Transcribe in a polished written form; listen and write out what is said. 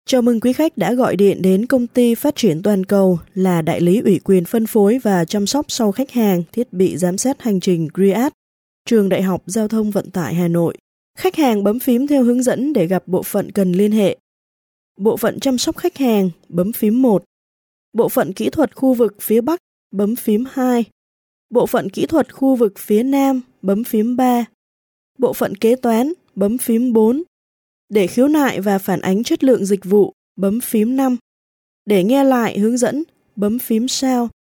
Chào mừng quý khách đã gọi điện đến Công ty Phát triển Toàn cầu là đại lý ủy quyền phân phối và chăm sóc sau khách hàng thiết bị giám sát hành trình GRIAD, Trường Đại học Giao thông Vận tải Hà Nội. Khách hàng bấm phím theo hướng dẫn để gặp bộ phận cần liên hệ. Bộ phận chăm sóc khách hàng, bấm phím 1. Bộ phận kỹ thuật khu vực phía Bắc, bấm phím 2. Bộ phận kỹ thuật khu vực phía Nam, bấm phím 3. Bộ phận kế toán, bấm phím 4. Để khiếu nại và phản ánh chất lượng dịch vụ, bấm phím 5. Để nghe lại hướng dẫn, bấm phím sao.